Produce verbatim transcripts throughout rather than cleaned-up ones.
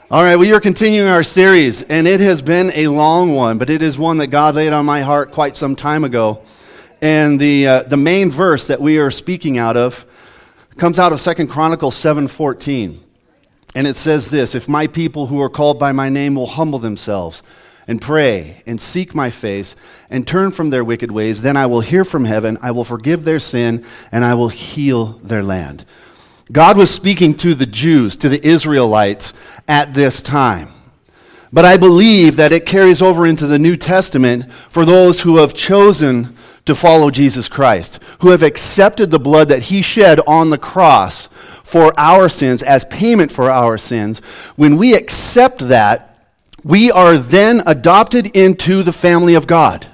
All right, we are continuing our series, and it has been a long one, but it is one that God laid on my heart quite some time ago. And the uh, the main verse that we are speaking out of comes out of Second Chronicles seven fourteen. And it says this: "If my people who are called by my name will humble themselves and pray and seek my face and turn from their wicked ways, then I will hear from heaven, I will forgive their sin, and I will heal their land." God was speaking to the Jews, to the Israelites at this time. But I believe that it carries over into the New Testament for those who have chosen to follow Jesus Christ, who have accepted the blood that he shed on the cross for our sins as payment for our sins. When we accept that, we are then adopted into the family of God.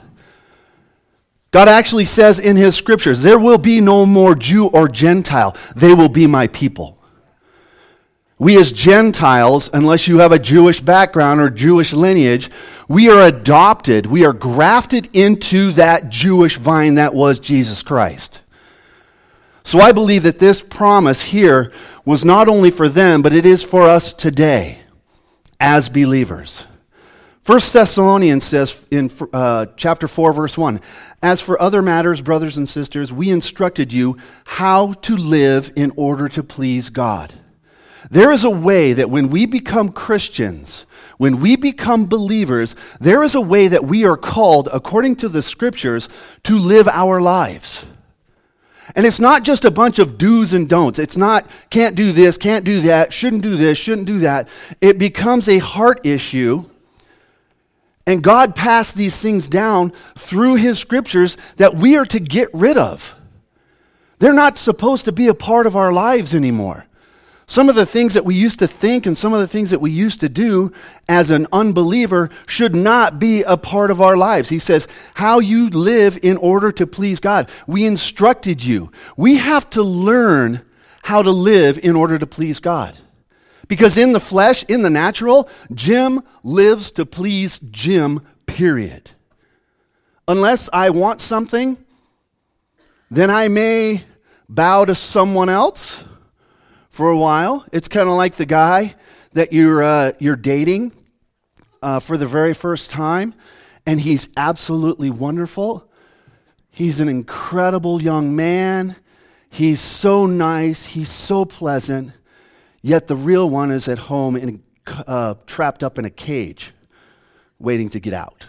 God actually says in his scriptures, there will be no more Jew or Gentile. They will be my people. We as Gentiles, unless you have a Jewish background or Jewish lineage, we are adopted. We are grafted into that Jewish vine that was Jesus Christ. So I believe that this promise here was not only for them, but it is for us today as believers. First Thessalonians says in uh, chapter four, verse one, "As for other matters, brothers and sisters, we instructed you how to live in order to please God." There is a way that when we become Christians, when we become believers, there is a way that we are called, according to the scriptures, to live our lives. And it's not just a bunch of do's and don'ts. It's not can't do this, can't do that, shouldn't do this, shouldn't do that. It becomes a heart issue. And God passed these things down through his scriptures that we are to get rid of. They're not supposed to be a part of our lives anymore. Some of the things that we used to think and some of the things that we used to do as an unbeliever should not be a part of our lives. He says, how you live in order to please God. We instructed you. We have to learn how to live in order to please God. Because in the flesh, in the natural, Jim lives to please Jim, period. Unless I want something, then I may bow to someone else for a while. It's kind of like the guy that you're uh, you're dating uh, for the very first time, and he's absolutely wonderful. He's an incredible young man. He's so nice. He's so pleasant. Yet the real one is at home and uh, trapped up in a cage, waiting to get out.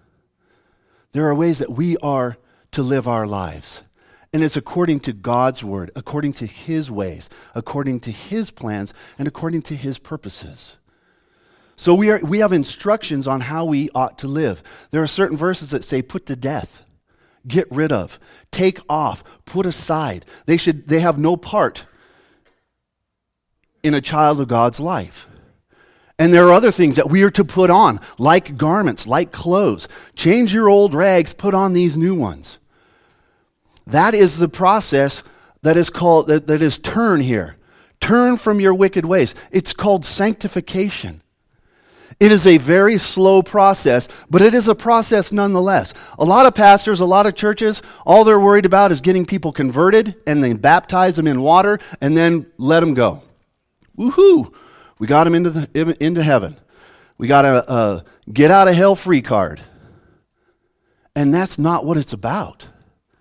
There are ways that we are to live our lives. And it's according to God's word, according to his ways, according to his plans, and according to his purposes. So we are we have instructions on how we ought to live. There are certain verses that say put to death, get rid of, take off, put aside. They should they have no part in a child of God's life. And there are other things that we are to put on, like garments, like clothes. Change your old rags, put on these new ones. That is the process that is called, that, that is turn here. Turn from your wicked ways. It's called sanctification. It is a very slow process, but it is a process nonetheless. A lot of pastors, a lot of churches, all they're worried about is getting people converted and then baptize them in water and then let them go. Woohoo! We got him into the into heaven. We got a, a get out of hell free card. And that's not what it's about.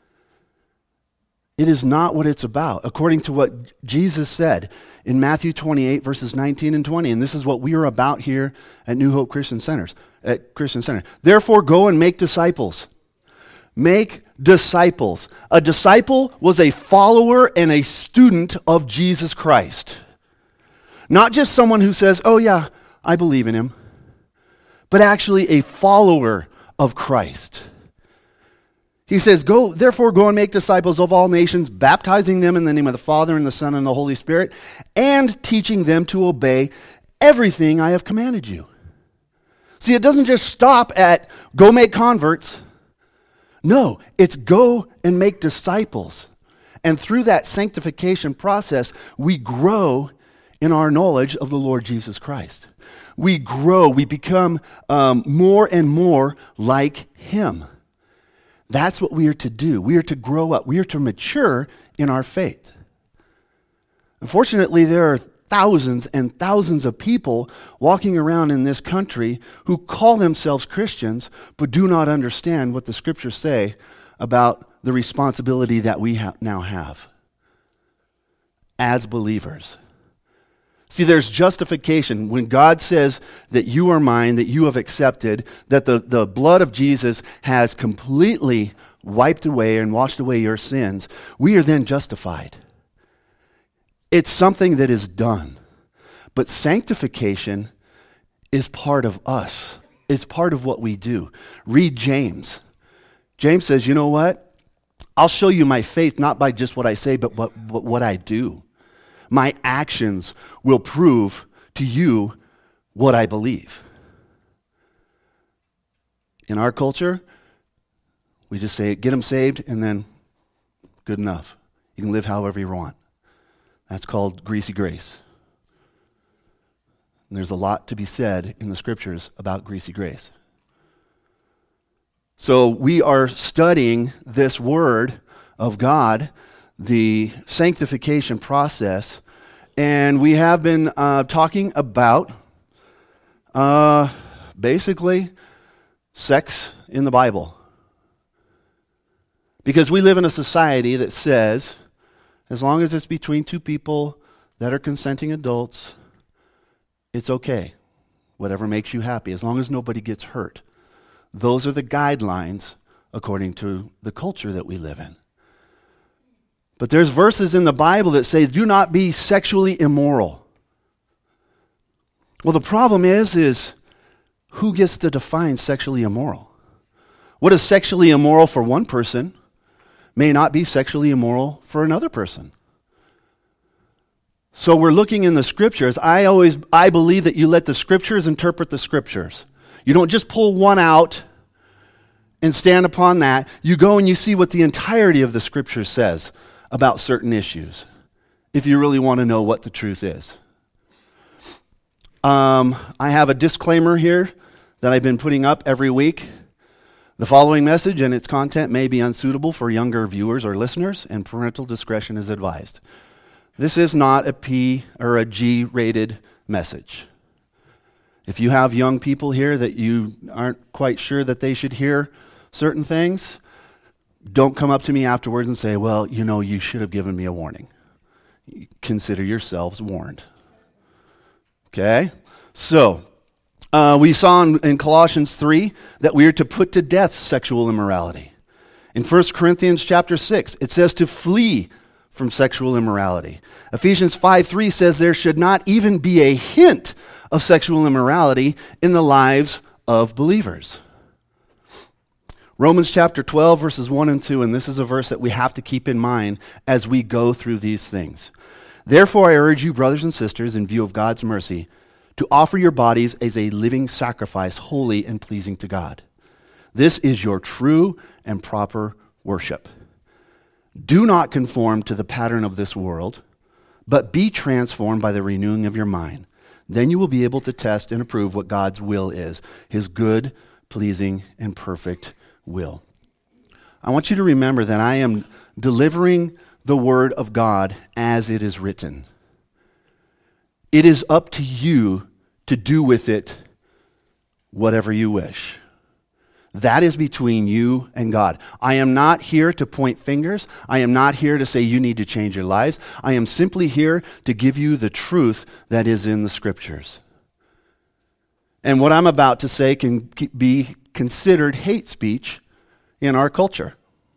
It is not what it's about, according to what Jesus said in Matthew twenty-eight, verses nineteen and twenty. And this is what we are about here at New Hope Christian Centers, at Christian Center. "Therefore, go and make disciples." Make disciples. A disciple was a follower and a student of Jesus Christ. Not just someone who says, oh yeah, I believe in him, but actually a follower of Christ. He says, "Go, therefore go and make disciples of all nations, baptizing them in the name of the Father and the Son and the Holy Spirit, and teaching them to obey everything I have commanded you." See, it doesn't just stop at go make converts. No, it's go and make disciples. And through that sanctification process, we grow in our knowledge of the Lord Jesus Christ. We grow, we become um, more and more like him. That's what we are to do. We are to grow up. We are to mature in our faith. Unfortunately, there are thousands and thousands of people walking around in this country who call themselves Christians but do not understand what the scriptures say about the responsibility that we ha- now have as believers. See, there's justification. When God says that you are mine, that you have accepted, that the, the blood of Jesus has completely wiped away and washed away your sins, we are then justified. It's something that is done. But sanctification is part of us. It's part of what we do. Read James. James says, you know what? I'll show you my faith not by just what I say, but what, but what I do. My actions will prove to you what I believe. In our culture, we just say, get them saved, and then good enough. You can live however you want. That's called greasy grace. And there's a lot to be said in the scriptures about greasy grace. So we are studying this word of God, the sanctification process, and we have been uh, talking about uh, basically sex in the Bible. Because we live in a society that says, as long as it's between two people that are consenting adults, it's okay. Whatever makes you happy, as long as nobody gets hurt. Those are the guidelines according to the culture that we live in. But there's verses in the Bible that say, do not be sexually immoral. Well, the problem is, is who gets to define sexually immoral? What is sexually immoral for one person may not be sexually immoral for another person. So we're looking in the scriptures. I always, I believe that you let the scriptures interpret the scriptures. You don't just pull one out and stand upon that. You go and you see what the entirety of the scripture says about certain issues, if you really want to know what the truth is. Um, I have a disclaimer here that I've been putting up every week. The following message and its content may be unsuitable for younger viewers or listeners, and parental discretion is advised. This is not a P or a G-rated message. If you have young people here that you aren't quite sure that they should hear certain things, don't come up to me afterwards and say, well, you know, you should have given me a warning. Consider yourselves warned. Okay? So, uh, we saw in, in Colossians three that we are to put to death sexual immorality. In First Corinthians chapter six, it says to flee from sexual immorality. Ephesians five three says there should not even be a hint of sexual immorality in the lives of believers. Romans chapter twelve, verses one and two, and this is a verse that we have to keep in mind as we go through these things. Therefore I urge you, brothers and sisters, in view of God's mercy, to offer your bodies as a living sacrifice, holy and pleasing to God. This is your true and proper worship. Do not conform to the pattern of this world, but be transformed by the renewing of your mind. Then you will be able to test and approve what God's will is, his good, pleasing, and perfect will. I want you to remember that I am delivering the word of God as it is written. It is up to you to do with it whatever you wish. That is between you and God. I am not here to point fingers. I am not here to say you need to change your lives. I am simply here to give you the truth that is in the scriptures. And what I'm about to say can be considered hate speech in our culture.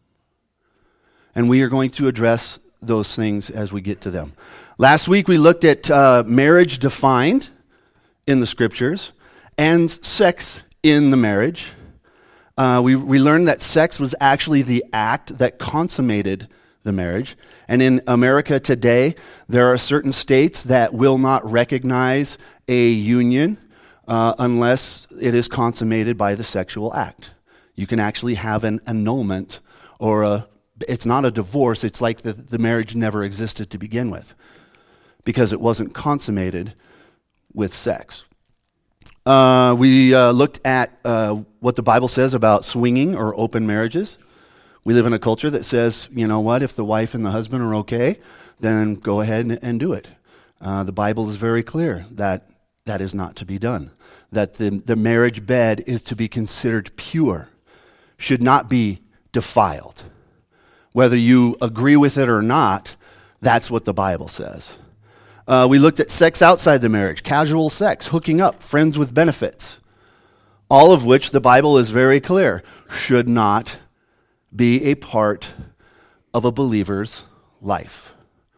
And we are going to address those things as we get to them. Last week we looked at uh, marriage defined in the scriptures and sex in the marriage. Uh, we, we learned that sex was actually the act that consummated the marriage. And in America today, there are certain states that will not recognize a union uh, unless it is consummated by the sexual act. You can actually have an annulment, or a, it's not a divorce, it's like the, the marriage never existed to begin with, because it wasn't consummated with sex. Uh, we uh, looked at uh, what the Bible says about swinging or open marriages. We live in a culture that says, you know what, if the wife and the husband are okay, then go ahead and, and do it. Uh, the Bible is very clear that that is not to be done, that the, the marriage bed is to be considered pure, should not be defiled. Whether you agree with it or not, that's what the Bible says. Uh, we looked at sex outside the marriage, casual sex, hooking up, friends with benefits, all of which the Bible is very clear should not be a part of a believer's life.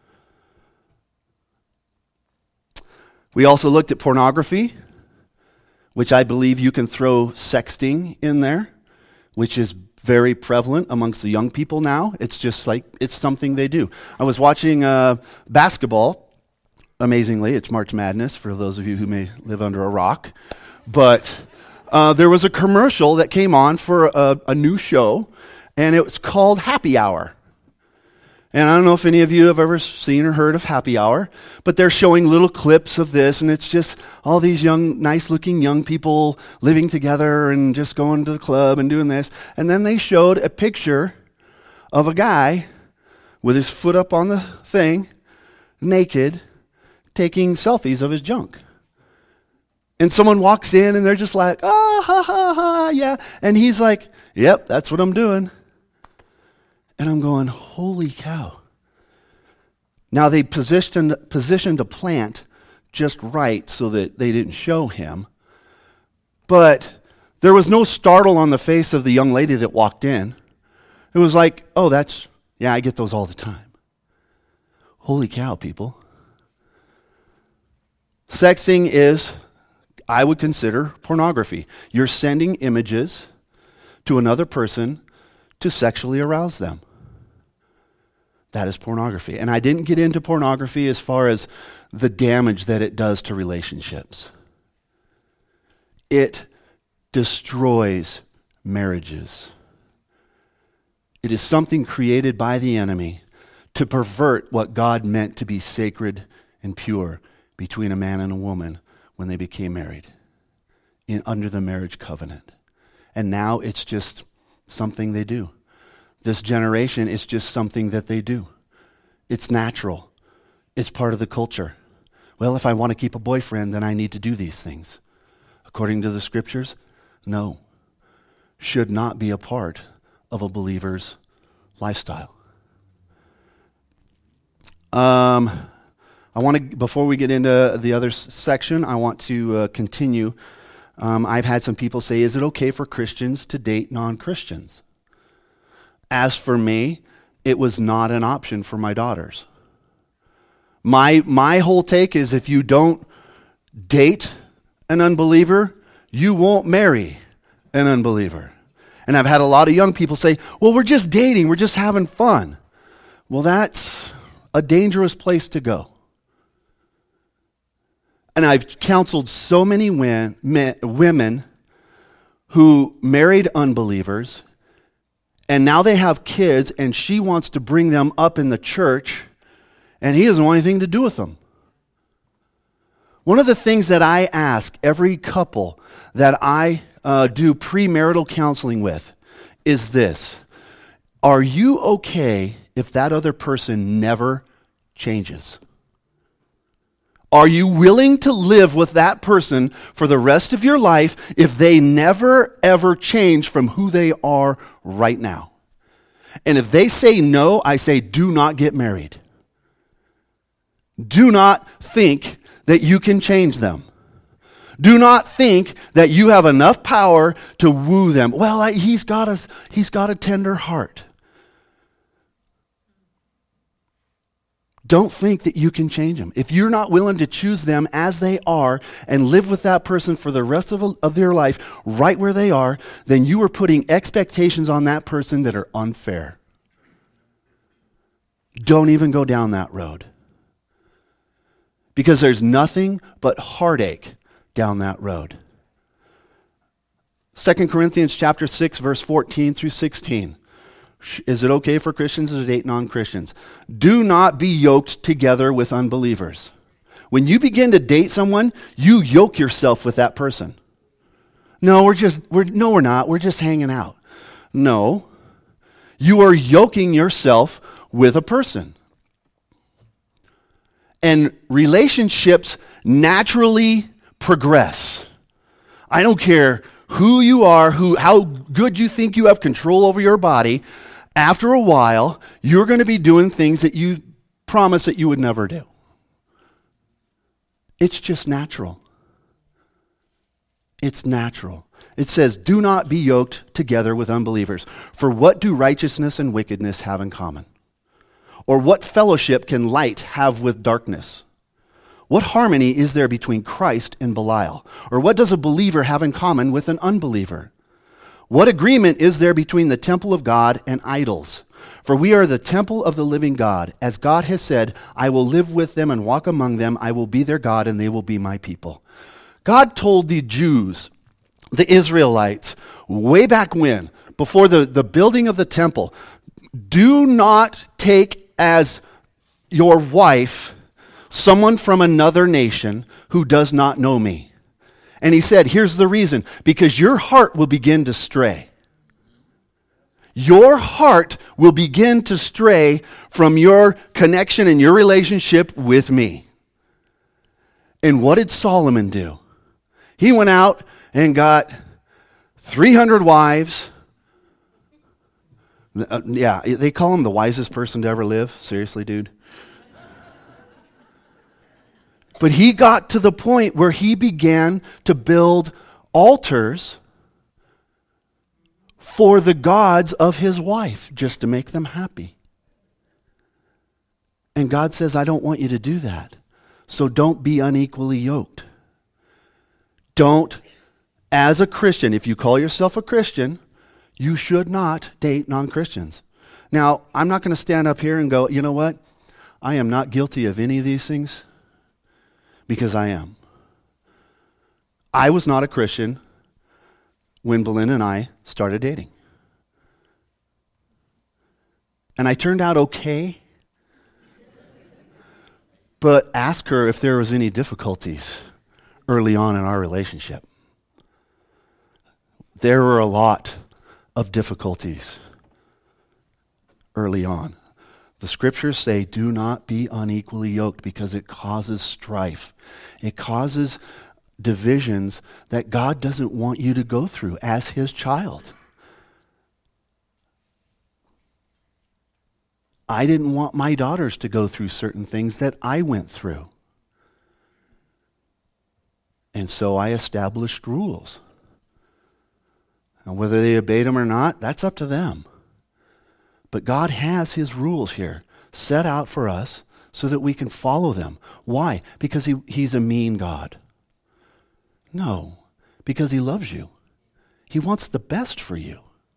We also looked at pornography, which I believe you can throw sexting in there, which is very prevalent amongst the young people now. It's just like, it's something they do. I was watching uh, basketball. Amazingly, it's March Madness for those of you who may live under a rock. But uh, there was a commercial that came on for a, a new show, and it was called Happy Hour. And I don't know if any of you have ever seen or heard of Happy Hour, but they're showing little clips of this, and it's just all these young, nice-looking young people living together and just going to the club and doing this. And then they showed a picture of a guy with his foot up on the thing, naked, taking selfies of his junk. And someone walks in, and they're just like, ah, ha, ha, ha, yeah. And he's like, yep, that's what I'm doing. And I'm going, holy cow. Now they positioned, positioned a plant just right so that they didn't show him. But there was no startle on the face of the young lady that walked in. It was like, oh, that's, yeah, I get those all the time. Holy cow, people. Sexting is, I would consider, pornography. You're sending images to another person to sexually arouse them. That is pornography. And I didn't get into pornography as far as the damage that it does to relationships. It destroys marriages. It is something created by the enemy to pervert what God meant to be sacred and pure between a man and a woman when they became married in, under the marriage covenant. And now it's just something they do. This generation is just something that they do. It's natural. It's part of the culture. Well, if I want to keep a boyfriend, then I need to do these things. According to the scriptures, no. Should not be a part of a believer's lifestyle. Um, I want to, before we get into the other s- section, I want to uh, continue. Um, I've had some people say, is it okay for Christians to date non-Christians? As for me, it was not an option for my daughters. My my whole take is if you don't date an unbeliever, you won't marry an unbeliever. And I've had a lot of young people say, well, we're just dating, we're just having fun. Well, that's a dangerous place to go. And I've counseled so many men, men, women who married unbelievers, and now they have kids, and she wants to bring them up in the church, and he doesn't want anything to do with them. One of the things that I ask every couple that I uh, do premarital counseling with is this: are you okay if that other person never changes? Are you willing to live with that person for the rest of your life if they never, ever change from who they are right now? And if they say no, I say, do not get married. Do not think that you can change them. Do not think that you have enough power to woo them. Well, I, he's got a, he's got a tender heart. Don't think that you can change them. If you're not willing to choose them as they are and live with that person for the rest of, of their life right where they are, then you are putting expectations on that person that are unfair. Don't even go down that road. Because there's nothing but heartache down that road. Second Corinthians chapter six, verse fourteen through sixteen. Is it okay for Christians to date non-Christians? Do not be yoked together with unbelievers. When you begin to date someone, you yoke yourself with that person. No, we're just, we're, no, we're not. We're just hanging out. No, you are yoking yourself with a person. And relationships naturally progress. I don't care who you are, who, how good you think you have control over your body. After a while, you're going to be doing things that you promised that you would never do. It's just natural. It's natural. It says, do not be yoked together with unbelievers. For what do righteousness and wickedness have in common? Or what fellowship can light have with darkness? What harmony is there between Christ and Belial? Or what does a believer have in common with an unbeliever? What agreement is there between the temple of God and idols? For we are the temple of the living God. As God has said, I will live with them and walk among them. I will be their God and they will be my people. God told the Jews, the Israelites, way back when, before the, the building of the temple, do not take as your wife someone from another nation who does not know me. And he said, here's the reason, because your heart will begin to stray. Your heart will begin to stray from your connection and your relationship with me. And what did Solomon do? He went out and got three hundred wives. Uh, yeah, they call him the wisest person to ever live. Seriously, dude. But he got to the point where he began to build altars for the gods of his wife just to make them happy. And God says, I don't want you to do that. So don't be unequally yoked. Don't, as a Christian, if you call yourself a Christian, you should not date non-Christians. Now, I'm not going to stand up here and go, you know what? I am not guilty of any of these things, because I am. I was not a Christian when Belinda and I started dating. And I turned out okay. But ask her if there was any difficulties early on in our relationship. There were a lot of difficulties early on. The scriptures say, do not be unequally yoked, because it causes strife. It causes divisions that God doesn't want you to go through as his child. I didn't want my daughters to go through certain things that I went through. And so I established rules. And whether they obeyed them or not, that's up to them. But God has his rules here set out for us so that we can follow them. Why? Because he, he's a mean God? No, because he loves you. He wants the best for you.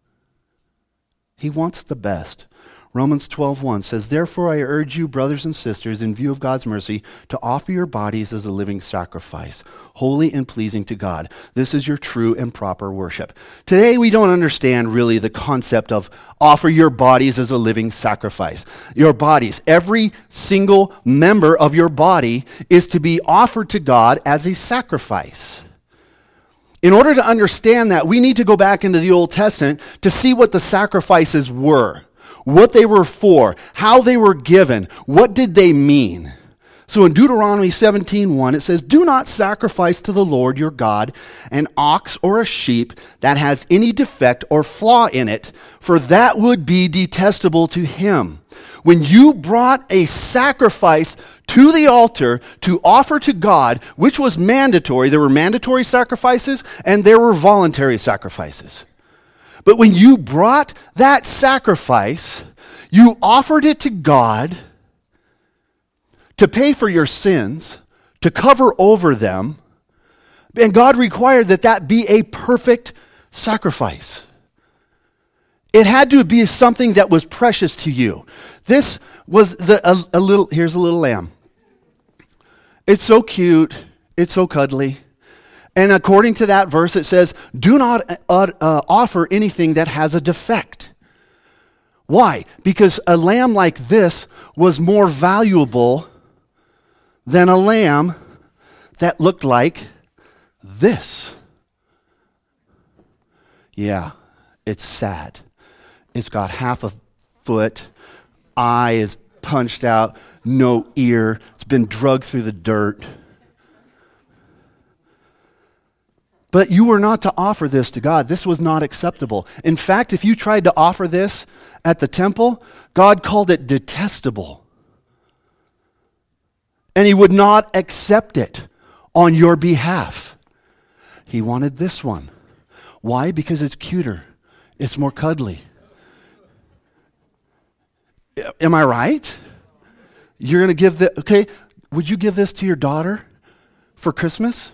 He wants the best. Romans twelve one says, therefore I urge you, brothers and sisters, in view of God's mercy, to offer your bodies as a living sacrifice, holy and pleasing to God. This is your true and proper worship. Today we don't understand really the concept of offer your bodies as a living sacrifice. Your bodies, every single member of your body is to be offered to God as a sacrifice. In order to understand that, we need to go back into the Old Testament to see what the sacrifices were. What they were for, how they were given, what did they mean? So in Deuteronomy seventeen one, it says, do not sacrifice to the Lord your God an ox or a sheep that has any defect or flaw in it, for that would be detestable to him. When you brought a sacrifice to the altar to offer to God, which was mandatory, there were mandatory sacrifices and there were voluntary sacrifices. But when you brought that sacrifice, you offered it to God to pay for your sins, to cover over them, and God required that that be a perfect sacrifice. It had to be something that was precious to you. This was the a, a little, here's a little lamb. It's so cute, it's so cuddly. And according to that verse, it says, do not uh, uh, offer anything that has a defect. Why? Because a lamb like this was more valuable than a lamb that looked like this. Yeah, it's sad. It's got half a foot, eye is punched out, no ear. It's been drugged through the dirt. But you were not to offer this to God. This was not acceptable. In fact, if you tried to offer this at the temple, God called it detestable. And he would not accept it on your behalf. He wanted this one. Why? Because it's cuter. It's more cuddly. Am I right? You're going to give the, okay, would you give this to your daughter for Christmas?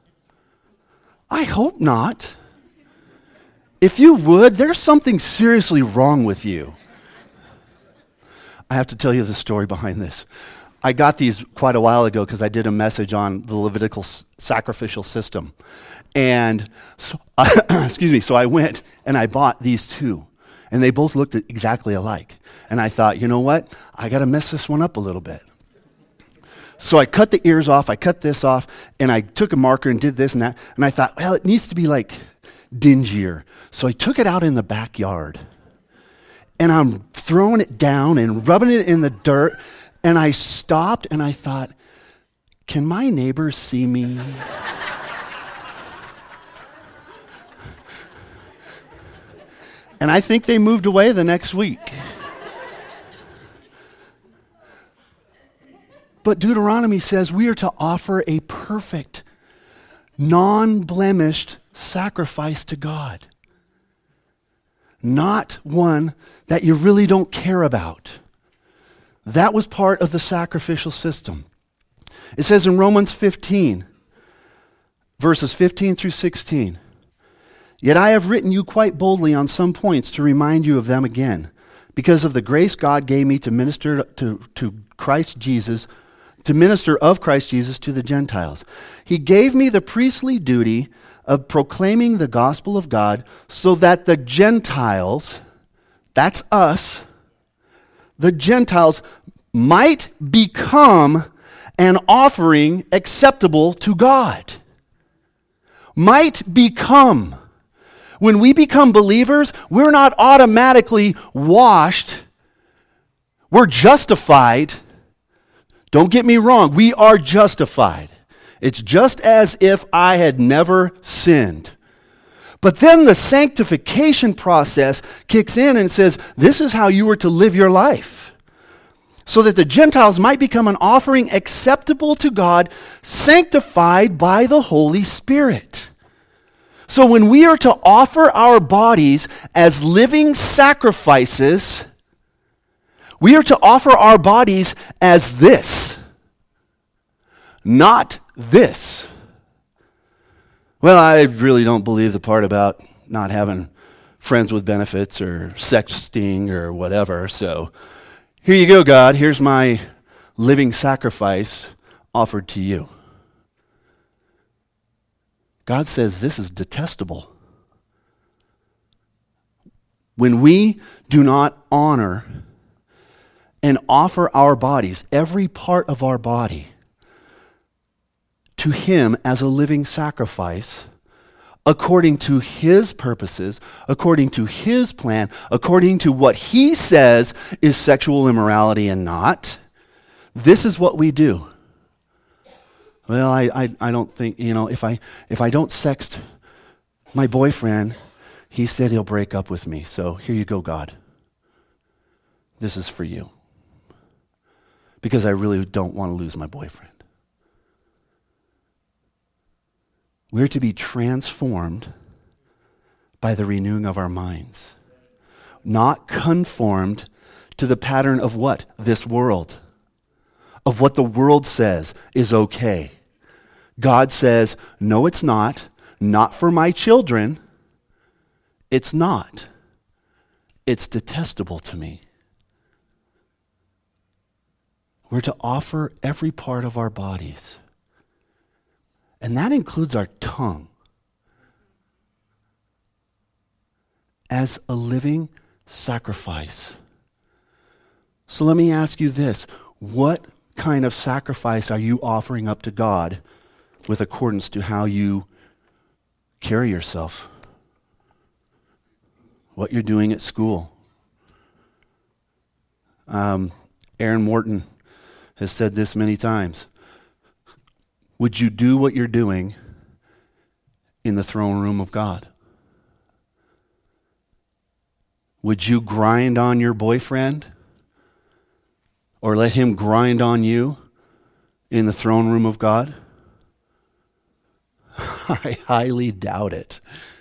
I hope not. If you would, there's something seriously wrong with you. I have to tell you the story behind this. I got these quite a while ago because I did a message on the Levitical s- sacrificial system. And, so, uh, excuse me, so I went and I bought these two. And they both looked exactly alike. And I thought, you know what? I got to mess this one up a little bit. So I cut the ears off, I cut this off, and I took a marker and did this and that. And I thought, well, it needs to be like dingier. So I took it out in the backyard. And I'm throwing it down and rubbing it in the dirt. And I stopped and I thought, can my neighbors see me? And I think they moved away the next week. But Deuteronomy says we are to offer a perfect, non-blemished sacrifice to God. Not one that you really don't care about. That was part of the sacrificial system. It says in Romans fifteen, verses fifteen through sixteen, "Yet I have written you quite boldly on some points to remind you of them again, because of the grace God gave me to minister to, to Christ Jesus, to minister of Christ Jesus to the Gentiles. He gave me the priestly duty of proclaiming the gospel of God so that the Gentiles," that's us, "the Gentiles might become an offering acceptable to God." Might become. When we become believers, we're not automatically washed. We're justified. Don't get me wrong, we are justified. It's just as if I had never sinned. But then the sanctification process kicks in and says, this is how you were to live your life. So that the Gentiles might become an offering acceptable to God, sanctified by the Holy Spirit. So when we are to offer our bodies as living sacrifices, we are to offer our bodies as this, not this. Well, I really don't believe the part about not having friends with benefits or sexting or whatever. So here you go, God. Here's my living sacrifice offered to you. God says this is detestable. When we do not honor and offer our bodies, every part of our body, to Him as a living sacrifice, according to His purposes, according to His plan, according to what He says is sexual immorality and not, this is what we do. Well, I, I, I don't think, you know, if I if I don't sext my boyfriend, he said he'll break up with me. So here you go, God. This is for you. Because I really don't want to lose my boyfriend. We're to be transformed by the renewing of our minds. Not conformed to the pattern of what? This world. Of what the world says is okay. God says, no, it's not. Not for my children. It's not. It's detestable to me. We're to offer every part of our bodies. And that includes our tongue. As a living sacrifice. So let me ask you this. What kind of sacrifice are you offering up to God with accordance to how you carry yourself? What you're doing at school? Um, Aaron Morton has said this many times. Would you do what you're doing in the throne room of God? Would you grind on your boyfriend or let him grind on you in the throne room of God? I highly doubt it.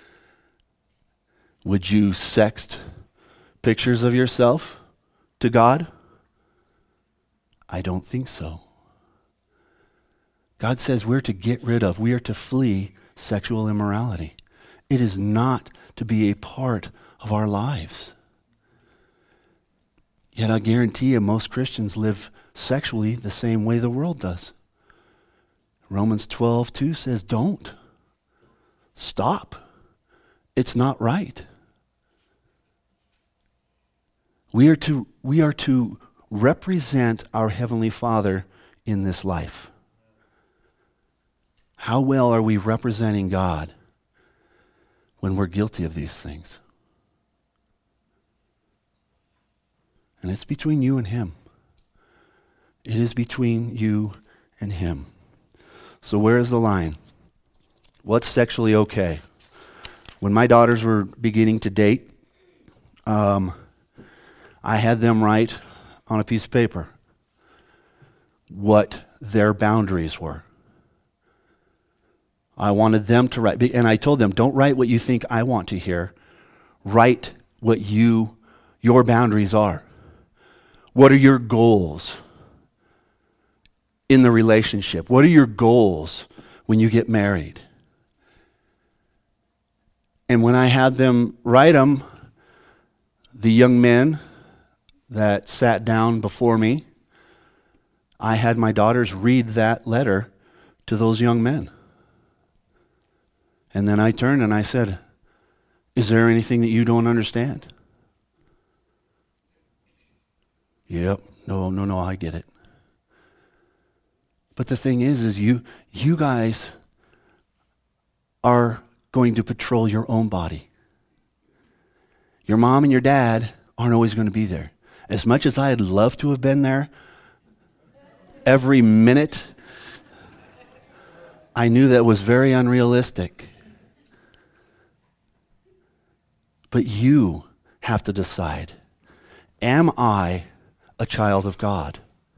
Would you sext pictures of yourself to God? I don't think so. God says we're to get rid of, we are to flee sexual immorality. It is not to be a part of our lives. Yet I guarantee you most Christians live sexually the same way the world does. Romans twelve two says, don't. Stop. It's not right. We are to, we are to represent our Heavenly Father in this life. How well are we representing God when we're guilty of these things? And it's between you and Him. It is between you and Him. So where is the line? What's sexually okay? When my daughters were beginning to date, um, I had them write on a piece of paper what their boundaries were. I wanted them to write, and I told them, don't write what you think I want to hear. Write what you, your boundaries are. What are your goals in the relationship? What are your goals when you get married? And when I had them write them, the young men that sat down before me, I had my daughters read that letter to those young men. And then I turned and I said, is there anything that you don't understand? Yep, no, no, no, I get it. But the thing is, is you, you guys are going to patrol your own body. Your mom and your dad aren't always going to be there. As much as I'd love to have been there, every minute, I knew that was very unrealistic. But you have to decide, am I a child of God?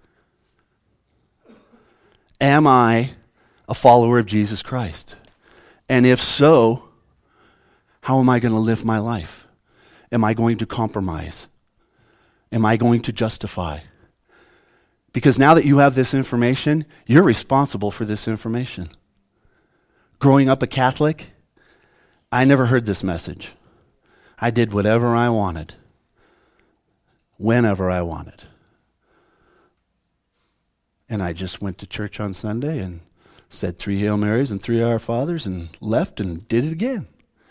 Am I a follower of Jesus Christ? And if so, how am I going to live my life? Am I going to compromise? Am I going to justify? Because now that you have this information, you're responsible for this information. Growing up a Catholic, I never heard this message. I did whatever I wanted, whenever I wanted. And I just went to church on Sunday and said three Hail Marys and three Our Fathers and left and did it again.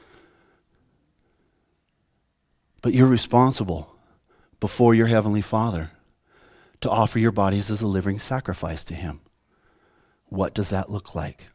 But you're responsible before your Heavenly Father to offer your bodies as a living sacrifice to Him. What does that look like?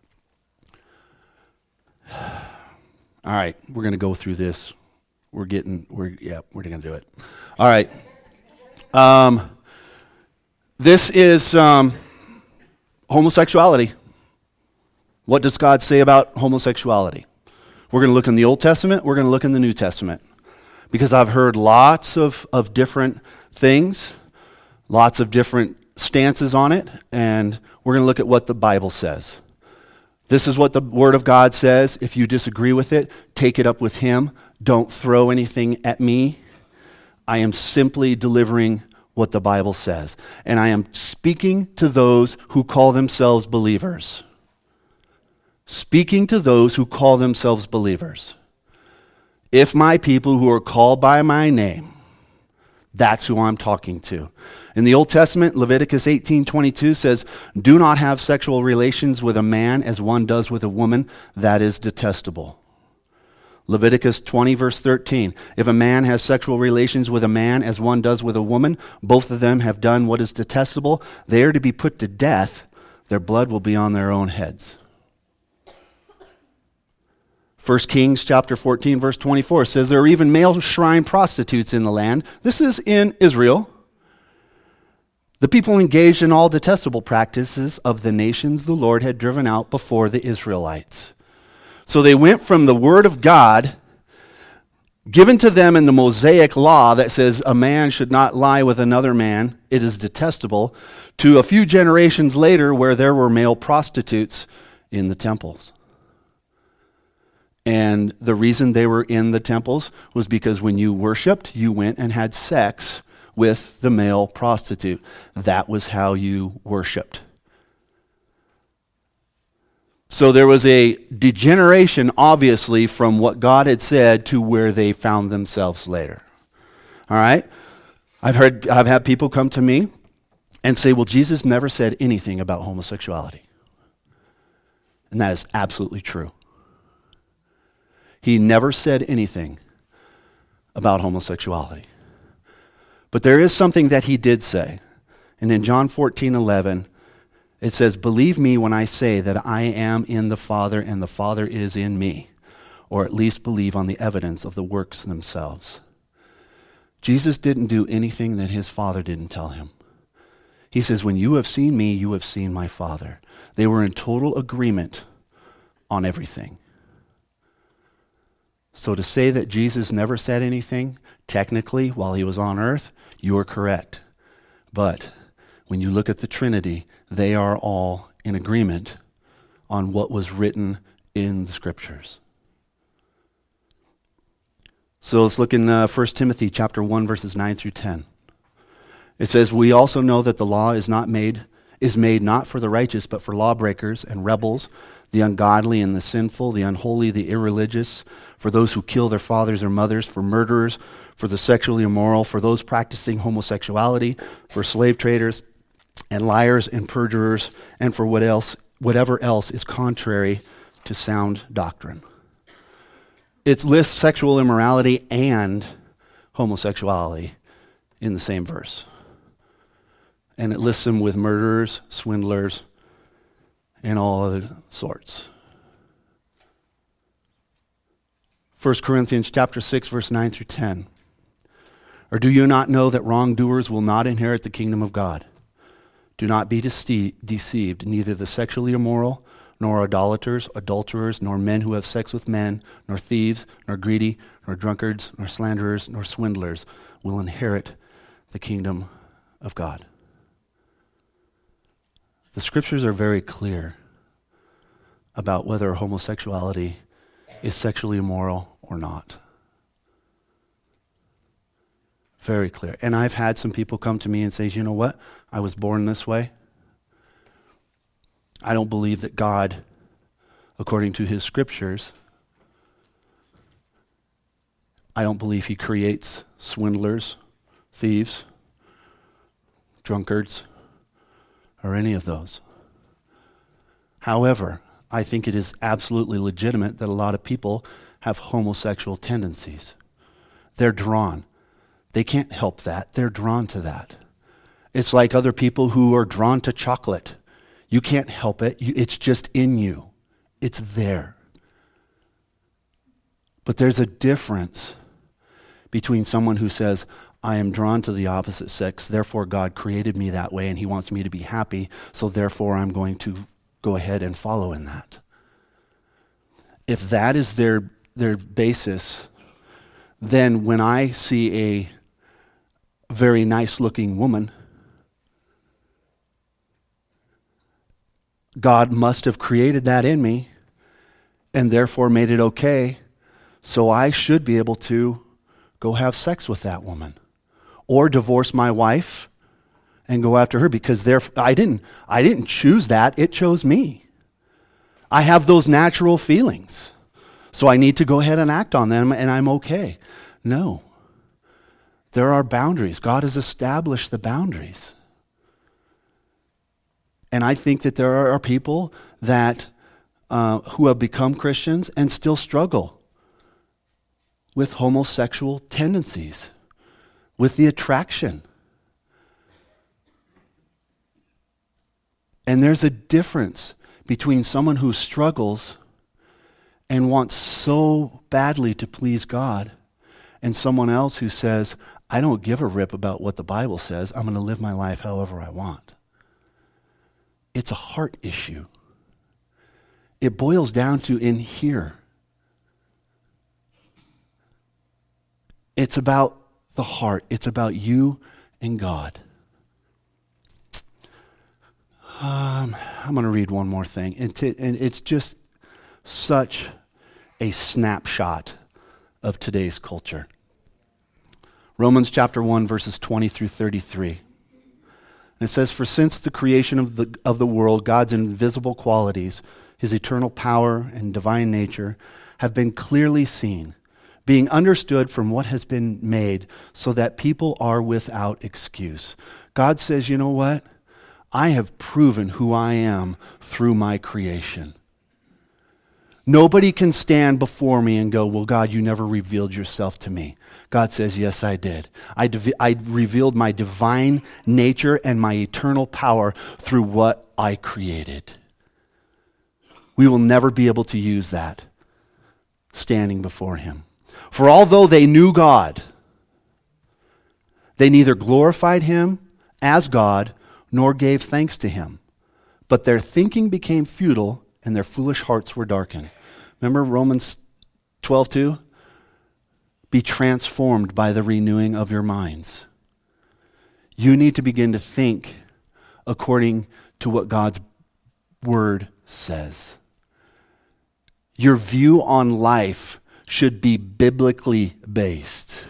All right, we're going to go through this. We're getting, we're, yeah, we're going to do it. All right. Um, this is um, homosexuality. What does God say about homosexuality? We're going to look in the Old Testament. We're going to look in the New Testament. Because I've heard lots of, of different things, lots of different stances on it, and we're going to look at what the Bible says. This is what the Word of God says. If you disagree with it, take it up with Him. Don't throw anything at me. I am simply delivering what the Bible says. And I am speaking to those who call themselves believers. Speaking to those who call themselves believers. If my people who are called by my name, that's who I'm talking to. In the Old Testament, Leviticus eighteen twenty-two says, do not have sexual relations with a man as one does with a woman. That is detestable. Leviticus twenty verse thirteen, if a man has sexual relations with a man as one does with a woman, both of them have done what is detestable. They are to be put to death. Their blood will be on their own heads. First Kings chapter fourteen, verse twenty-four says there are even male shrine prostitutes in the land. This is in Israel. The people engaged in all detestable practices of the nations the Lord had driven out before the Israelites. So they went from the word of God given to them in the Mosaic law that says a man should not lie with another man, it is detestable, to a few generations later where there were male prostitutes in the temples. And the reason they were in the temples was because when you worshiped, you went and had sex with the male prostitute. That was how you worshiped. So there was a degeneration, obviously, from what God had said to where they found themselves later. All right? I've heard, I've had people come to me and say, well, Jesus never said anything about homosexuality. And that is absolutely true. He never said anything about homosexuality. But there is something that he did say. And in John fourteen eleven, it says, believe me when I say that I am in the Father and the Father is in me, or at least believe on the evidence of the works themselves. Jesus didn't do anything that his Father didn't tell him. He says, when you have seen me, you have seen my Father. They were in total agreement on everything. So to say that Jesus never said anything, technically, while he was on earth, you are correct. But when you look at the Trinity, they are all in agreement on what was written in the Scriptures. So let's look in uh, First Timothy chapter one, verses nine through ten. It says, we also know that the law is not made, is made not for the righteous, but for lawbreakers and rebels, the ungodly and the sinful, the unholy, the irreligious, for those who kill their fathers or mothers, for murderers, for the sexually immoral, for those practicing homosexuality, for slave traders and liars and perjurers, and for what else, whatever else is contrary to sound doctrine. It lists sexual immorality and homosexuality in the same verse. And it lists them with murderers, swindlers, and all other sorts. First Corinthians chapter six, verse nine through ten. Or do you not know that wrongdoers will not inherit the kingdom of God? Do not be dece- deceived, neither the sexually immoral, nor idolaters, adulterers, nor men who have sex with men, nor thieves, nor greedy, nor drunkards, nor slanderers, nor swindlers will inherit the kingdom of God. The Scriptures are very clear about whether homosexuality is sexually immoral or not. Very clear. And I've had some people come to me and say, you know what? I was born this way. I don't believe that God, according to his Scriptures, I don't believe he creates swindlers, thieves, drunkards, or any of those. However, I think it is absolutely legitimate that a lot of people have homosexual tendencies. They're drawn. They can't help that. They're drawn to that. It's like other people who are drawn to chocolate. You can't help it. You, it's just in you. It's there. But there's a difference between someone who says, I am drawn to the opposite sex, therefore God created me that way and he wants me to be happy, so therefore I'm going to go ahead and follow in that. If that is their their basis, then when I see a very nice looking woman, God must have created that in me and therefore made it okay, so I should be able to go have sex with that woman. Or divorce my wife and go after her because there I didn't I didn't choose that, it chose me. I have those natural feelings. So I need to go ahead and act on them and I'm okay. No. There are boundaries. God has established the boundaries. And I think that there are people that uh, who have become Christians and still struggle with homosexual tendencies, with the attraction. And there's a difference between someone who struggles and wants so badly to please God and someone else who says, I don't give a rip about what the Bible says. I'm going to live my life however I want. It's a heart issue. It boils down to in here. It's about the heart. It's about you and God. Um, I'm going to read one more thing. And, t- and it's just such a snapshot of today's culture. Romans chapter one, verses twenty through thirty-three. And it says, "For since the creation of the, of the world, God's invisible qualities, his eternal power and divine nature, have been clearly seen, being understood from what has been made, so that people are without excuse." God says, you know what? I have proven who I am through my creation. Nobody can stand before me and go, well, God, you never revealed yourself to me. God says, yes, I did. I, div- I revealed my divine nature and my eternal power through what I created. We will never be able to use that standing before him. For although they knew God, they neither glorified him as God nor gave thanks to him. But their thinking became futile and their foolish hearts were darkened. Remember Romans twelve two? Be transformed by the renewing of your minds. You need to begin to think according to what God's word says. Your view on life should be biblically based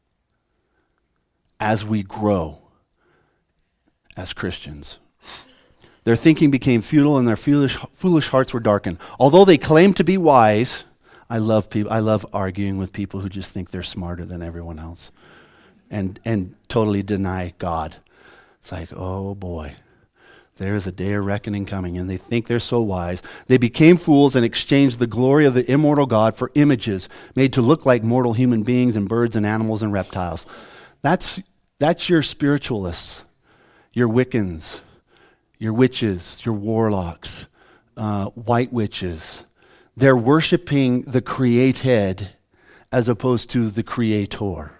as we grow as Christians. Their thinking became futile and their foolish, foolish hearts were darkened. Although they claimed to be wise, I love people. I love arguing with people who just think they're smarter than everyone else and, and totally deny God. It's like, oh boy, there's a day of reckoning coming, and they think they're so wise. They became fools and exchanged the glory of the immortal God for images made to look like mortal human beings and birds and animals and reptiles. That's, that's your spiritualists, your Wiccans, your witches, your warlocks, uh, white witches. They're worshiping the created as opposed to the creator.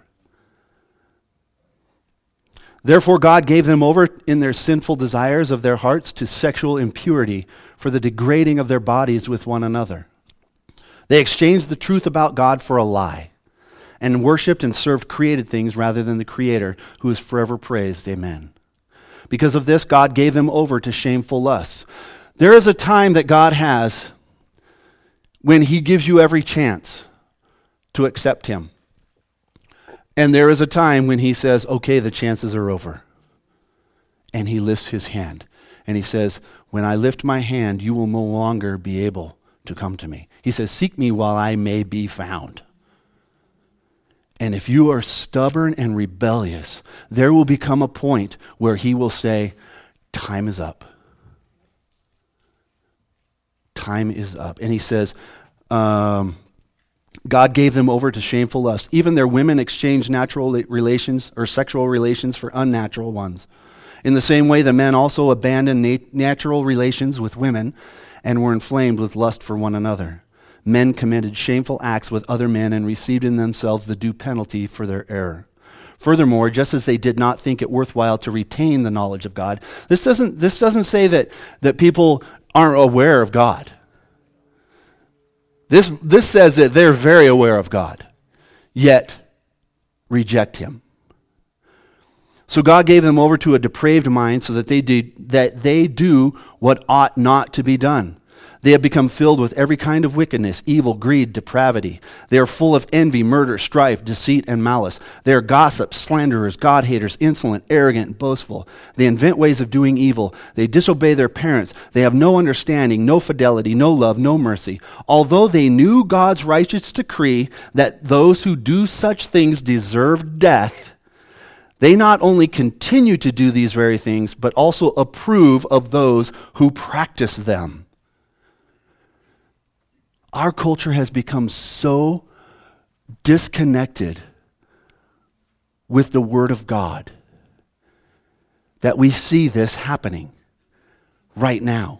Therefore God gave them over in their sinful desires of their hearts to sexual impurity for the degrading of their bodies with one another. They exchanged the truth about God for a lie and worshipped and served created things rather than the Creator, who is forever praised. Amen. Because of this, God gave them over to shameful lusts. There is a time that God has when he gives you every chance to accept him. And there is a time when he says, okay, the chances are over. And he lifts his hand. And he says, when I lift my hand, you will no longer be able to come to me. He says, seek me while I may be found. And if you are stubborn and rebellious, there will become a point where he will say, time is up. Time is up. And he says, um, God gave them over to shameful lust. Even their women exchanged natural relations or sexual relations for unnatural ones. In the same way, the men also abandoned nat- natural relations with women and were inflamed with lust for one another. Men committed shameful acts with other men and received in themselves the due penalty for their error. Furthermore, just as they did not think it worthwhile to retain the knowledge of God, this doesn't, this doesn't say that, that people aren't aware of God. This, this says that they're very aware of God, yet reject him. So God gave them over to a depraved mind so that they do, that they do what ought not to be done. They have become filled with every kind of wickedness, evil, greed, depravity. They are full of envy, murder, strife, deceit, and malice. They are gossips, slanderers, God-haters, insolent, arrogant, and boastful. They invent ways of doing evil. They disobey their parents. They have no understanding, no fidelity, no love, no mercy. Although they knew God's righteous decree that those who do such things deserve death, they not only continue to do these very things, but also approve of those who practice them. Our culture has become so disconnected with the Word of God that we see this happening right now.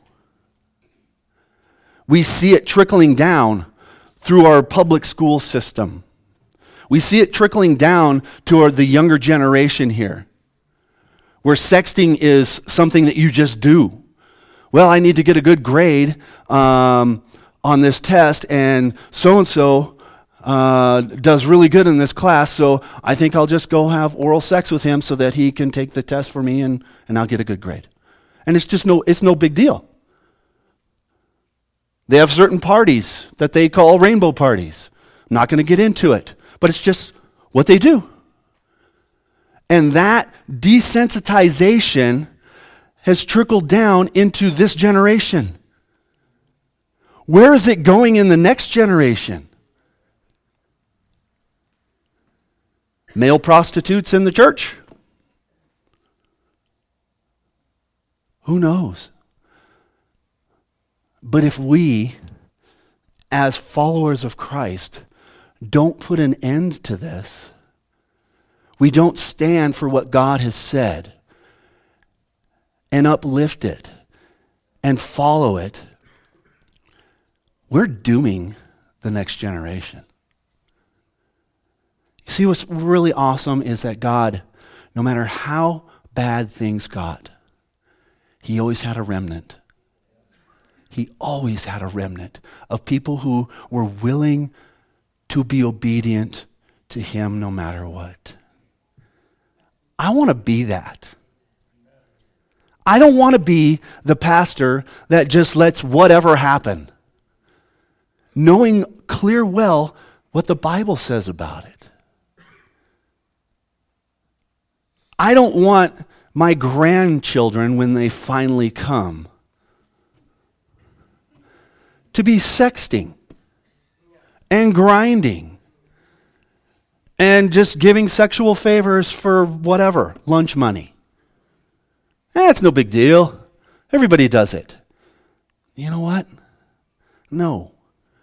We see it trickling down through our public school system. We see it trickling down toward the younger generation here, where sexting is something that you just do. Well, I need to get a good grade um, on this test, and so-and-so uh, does really good in this class, so I think I'll just go have oral sex with him so that he can take the test for me and, and I'll get a good grade. And it's just no, it's no big deal. They have certain parties that they call rainbow parties. I'm not going to get into it, but it's just what they do. And that desensitization has trickled down into this generation. Where is it going in the next generation? Male prostitutes in the church? Who knows? But if we, as followers of Christ, don't put an end to this, we don't stand for what God has said and uplift it and follow it, we're dooming the next generation. You see, what's really awesome is that God, no matter how bad things got, He always had a remnant. He always had a remnant of people who were willing to be obedient to Him no matter what. I want to be that. I don't want to be the pastor that just lets whatever happen, knowing clear well what the Bible says about it. I don't want my grandchildren, when they finally come, to be sexting and grinding and just giving sexual favors for whatever, lunch money. That's no big deal. Everybody does it. You know what? No.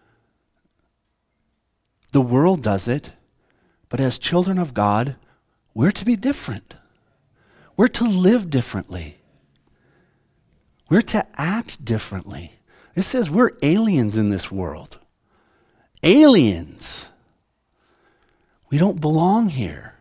The world does it, but as children of God, we're to be different. We're to live differently. We're to act differently. It says we're aliens in this world. Aliens. We don't belong here.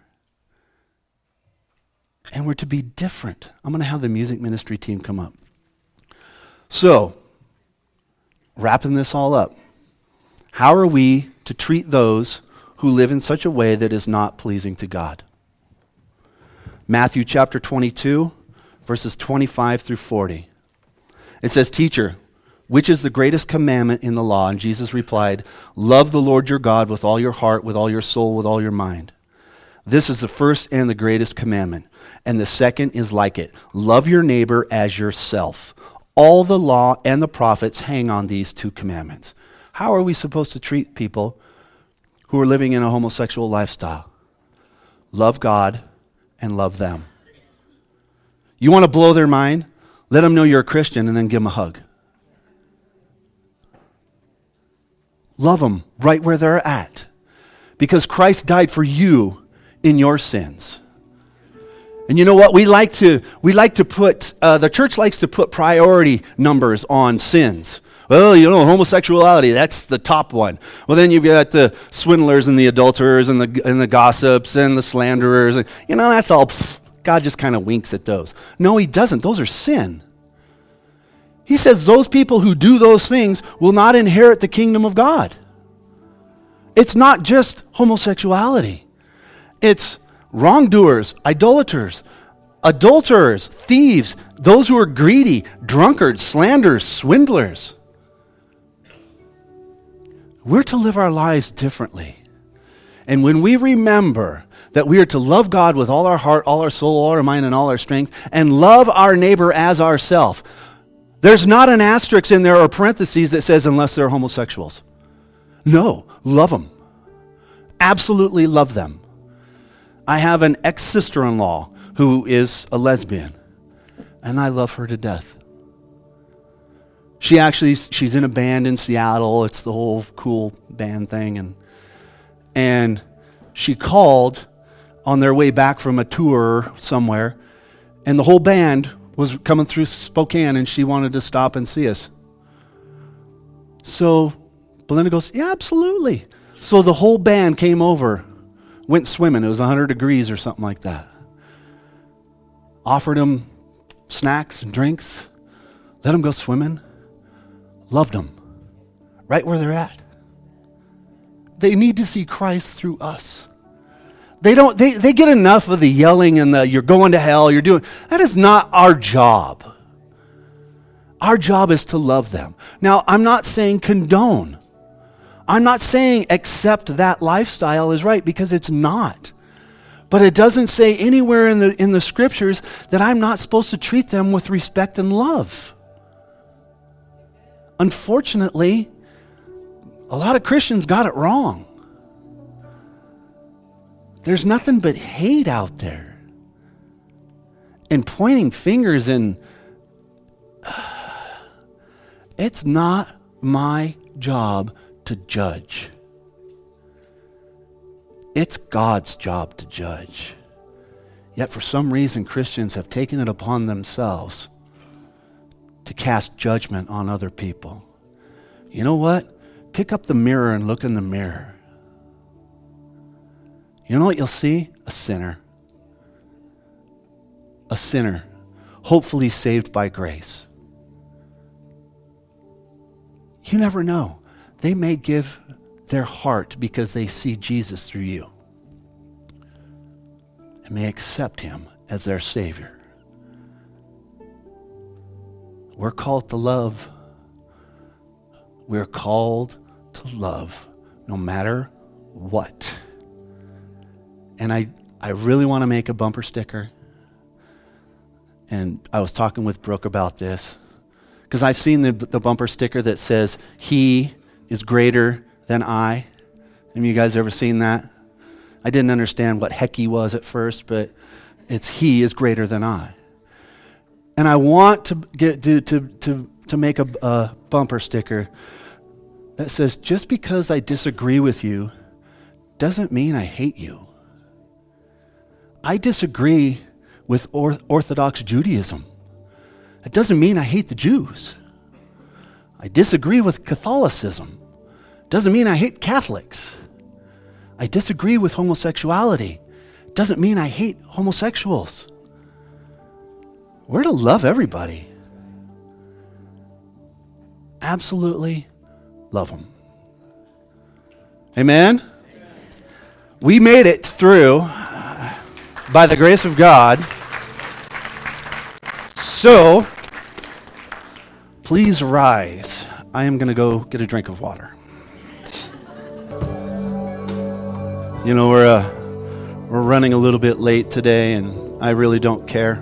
And we're to be different. I'm going to have the music ministry team come up. So, wrapping this all up, how are we to treat those who live in such a way that is not pleasing to God? Matthew chapter twenty-two, verses twenty-five through forty. It says, "Teacher, which is the greatest commandment in the law?" And Jesus replied, "Love the Lord your God with all your heart, with all your soul, with all your mind. This is the first and the greatest commandment. And the second is like it. Love your neighbor as yourself. All the law and the prophets hang on these two commandments." How are we supposed to treat people who are living in a homosexual lifestyle? Love God and love them. You want to blow their mind? Let them know you're a Christian and then give them a hug. Love them right where they're at. Because Christ died for you in your sins. And you know what? We like to we like to put, uh, the church likes to put priority numbers on sins. Well, you know, homosexuality, that's the top one. Well, then you've got the swindlers and the adulterers and the and the gossips and the slanderers. And, you know, that's all, pff, God just kind of winks at those. No, He doesn't. Those are sin. He says those people who do those things will not inherit the kingdom of God. It's not just homosexuality. It's wrongdoers, idolaters, adulterers, thieves, those who are greedy, drunkards, slanderers, swindlers. We're to live our lives differently. And when we remember that we are to love God with all our heart, all our soul, all our mind, and all our strength, and love our neighbor as ourselves, there's not an asterisk in there or parentheses that says unless they're homosexuals. No, love them. Absolutely love them. I have an ex-sister-in-law who is a lesbian, and I love her to death. She actually, she's in a band in Seattle. It's the whole cool band thing. And, and she called on their way back from a tour somewhere, and the whole band was coming through Spokane, and she wanted to stop and see us. So Belinda goes, yeah, absolutely. So the whole band came over went swimming. It was one hundred degrees or something like that. Offered them snacks and drinks. Let them go swimming. Loved them. Right where they're at. They need to see Christ through us. They don't, they, they get enough of the yelling and the you're going to hell, you're doing. That is not our job. Our job is to love them. Now, I'm not saying condone. I'm not saying accept that lifestyle is right, because it's not. But it doesn't say anywhere in the in the scriptures that I'm not supposed to treat them with respect and love. Unfortunately, a lot of Christians got it wrong. There's nothing but hate out there. And pointing fingers, and uh, it's not my job to judge. It's God's job to judge. Yet for some reason, Christians have taken it upon themselves to cast judgment on other people. You know what? Pick up the mirror and look in the mirror. You know what you'll see? A sinner. A sinner, hopefully saved by grace. You never know. They may give their heart because they see Jesus through you and may accept him as their Savior. We're called to love. We're called to love no matter what. And I, I really want to make a bumper sticker. And I was talking with Brooke about this, because I've seen the, the bumper sticker that says, he is greater than I. Have you guys ever seen that? I didn't understand what heck he was at first, but it's he is greater than I. And I want to get to to to, to make a, a bumper sticker that says, just because I disagree with you doesn't mean I hate you. I disagree with Orthodox Judaism. It doesn't mean I hate the Jews. I disagree with Catholicism. Doesn't mean I hate Catholics. I disagree with homosexuality. Doesn't mean I hate homosexuals. We're to love everybody. Absolutely love them. Amen? Amen. We made it through by the grace of God. So, please rise. I am going to go get a drink of water. You know, we're uh, we're running a little bit late today, and I really don't care.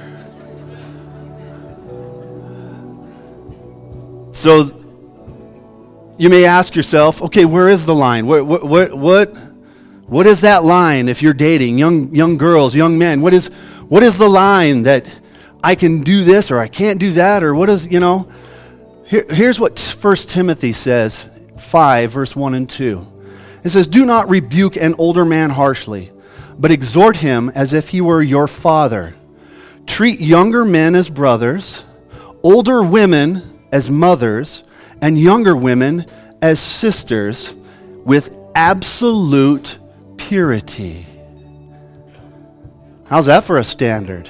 So, you may ask yourself, okay, where is the line? What what what what, what is that line if you're dating young young girls, young men? What is what is the line that I can do this or I can't do that, or what is, you know? Here, here's what First Timothy says, five, verse one and two. It says, do not rebuke an older man harshly, but exhort him as if he were your father. Treat younger men as brothers, older women as mothers, and younger women as sisters with absolute purity. How's that for a standard?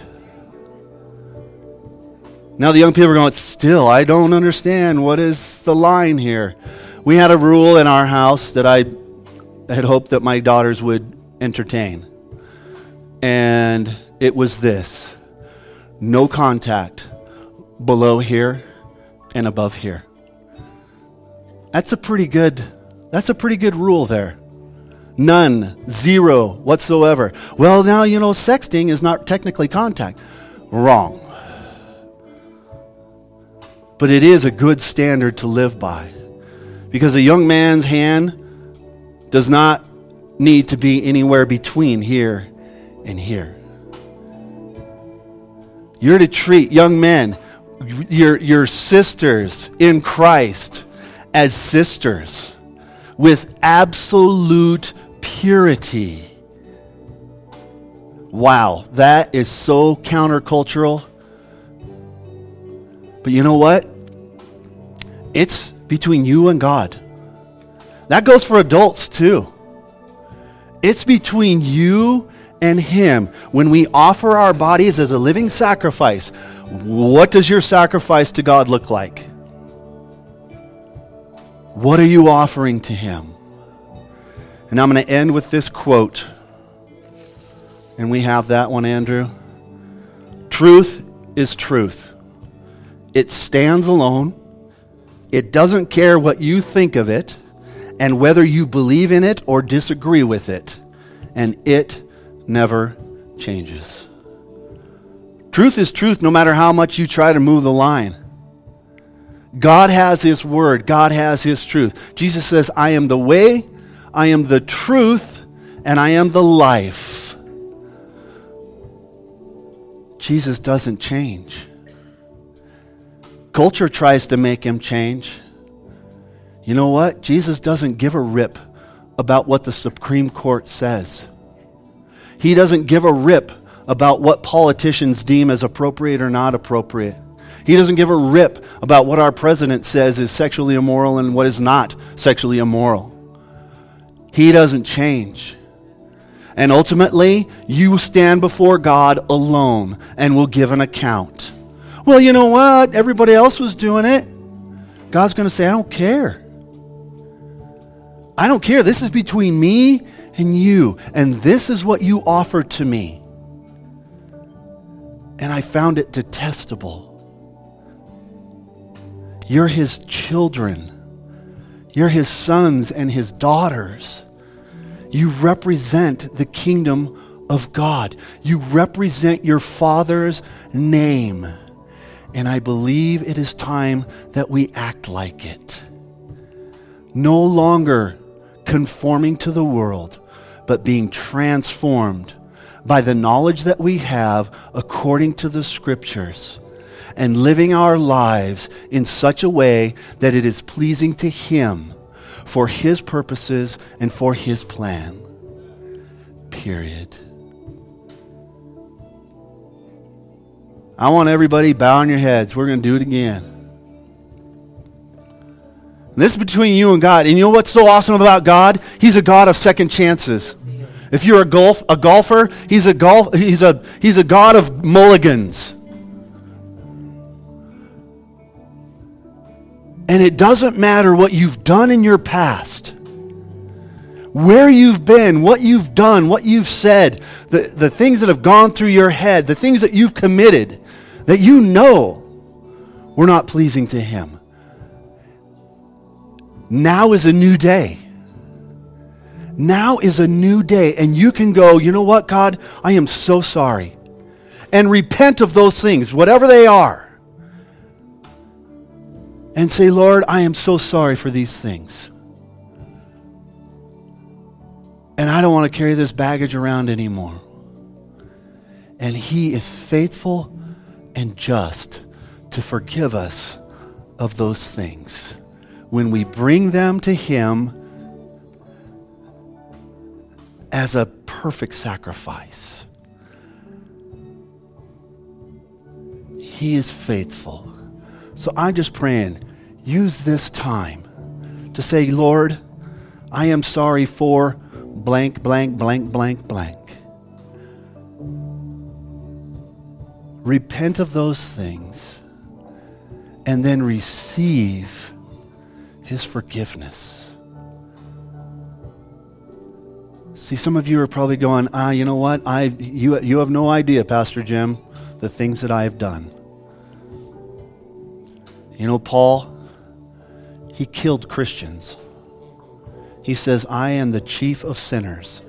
Now the young people are going, still, I don't understand. What is the line here? We had a rule in our house that I had hoped that my daughters would entertain. And it was this: no contact below here and above here. That's a pretty good, that's a pretty good rule there. None, zero whatsoever. Well, now, you know, sexting is not technically contact. Wrong. But it is a good standard to live by, because a young man's hand does not need to be anywhere between here and here. You're to treat young men, your, your sisters in Christ, as sisters with absolute purity. Wow, that is so countercultural. But you know what? It's between you and God. That goes for adults too. It's between you and him. When we offer our bodies as a living sacrifice, what does your sacrifice to God look like? What are you offering to him? And I'm going to end with this quote. And we have that one, Andrew. Truth is truth. It stands alone. It doesn't care what you think of it and whether you believe in it or disagree with it. And it never changes. Truth is truth no matter how much you try to move the line. God has his word. God has his truth. Jesus says, I am the way, I am the truth, and I am the life. Jesus doesn't change. Culture tries to make him change. You know what? Jesus doesn't give a rip about what the Supreme Court says. He doesn't give a rip about what politicians deem as appropriate or not appropriate. He doesn't give a rip about what our president says is sexually immoral and what is not sexually immoral. He doesn't change. And ultimately, you stand before God alone and will give an account. Well, you know what? Everybody else was doing it. God's going to say, I don't care. I don't care. This is between me and you. And this is what you offered to me. And I found it detestable. You're his children. You're his sons and his daughters. You represent the kingdom of God. You represent your Father's name. And I believe it is time that we act like it. No longer conforming to the world, but being transformed by the knowledge that we have according to the Scriptures, and living our lives in such a way that it is pleasing to him for his purposes and for his plan. Period. I want everybody bowing your heads. We're going to do it again. This is between you and God. And you know what's so awesome about God? He's a God of second chances. If you're a golf a golfer, he's a golf he's a he's a God of mulligans. And it doesn't matter what you've done in your past, where you've been, what you've done, what you've said, the, the things that have gone through your head, the things that you've committed, that you know were not pleasing to him. Now is a new day. Now is a new day, and you can go, you know what, God, I am so sorry. And repent of those things, whatever they are. And say, Lord, I am so sorry for these things. And I don't want to carry this baggage around anymore. And he is faithful and just to forgive us of those things when we bring them to him as a perfect sacrifice. He is faithful. So I'm just praying, use this time to say, Lord, I am sorry for blank, blank, blank, blank, blank. Repent of those things and then receive his forgiveness. See, some of you are probably going, ah, you know what? I you you have no idea, Pastor Jim, the things that I have done. You know, Paul, he killed Christians. He says, I am the chief of sinners.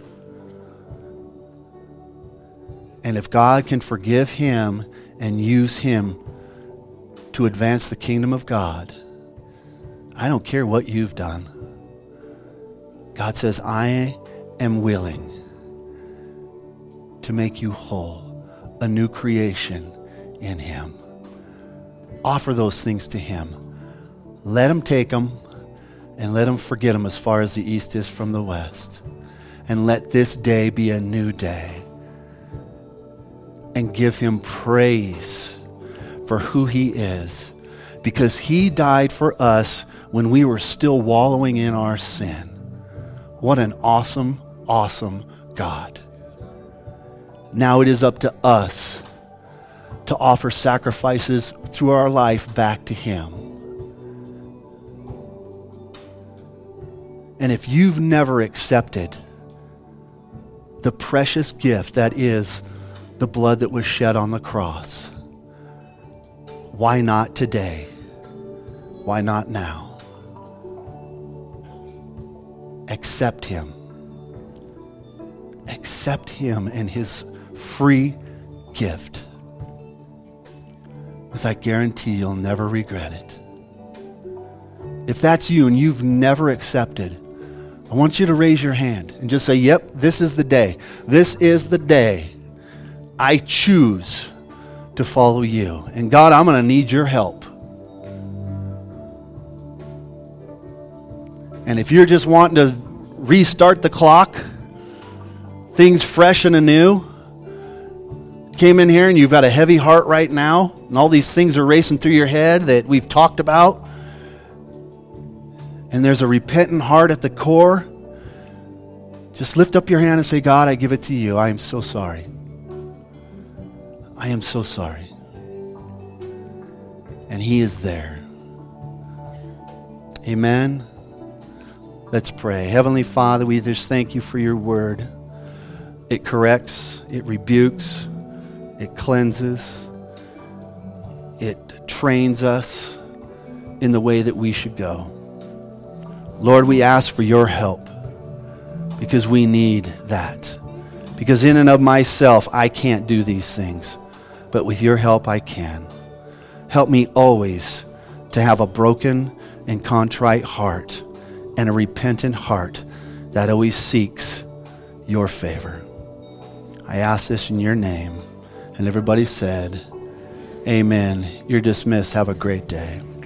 And if God can forgive him and use him to advance the kingdom of God, I don't care what you've done. God says, I am willing to make you whole, a new creation in him. Offer those things to him. Let him take them and let him forget them as far as the east is from the west. And let this day be a new day. And give him praise for who he is. Because he died for us when we were still wallowing in our sin. What an awesome, awesome God. Now it is up to us to offer sacrifices through our life back to Him. And if you've never accepted the precious gift that is the blood that was shed on the cross, why not today? Why not now? Accept Him. Accept Him and His free gift. Because I guarantee you'll never regret it. If that's you and you've never accepted, I want you to raise your hand and just say, yep, this is the day. This is the day I choose to follow you. And God, I'm going to need your help. And if you're just wanting to restart the clock, things fresh and anew, came in here and you've got a heavy heart right now, and all these things are racing through your head that we've talked about, and there's a repentant heart at the core, just lift up your hand and say, God, I give it to you. I am so sorry. I am so sorry. And He is there. Amen. Let's pray. Heavenly Father, we just thank you for your word. It corrects, it rebukes, it cleanses, it trains us in the way that we should go. Lord, we ask for your help because we need that. Because in and of myself, I can't do these things. But with your help, I can. Help me always to have a broken and contrite heart and a repentant heart that always seeks your favor. I ask this in your name. And everybody said, amen. You're dismissed. Have a great day.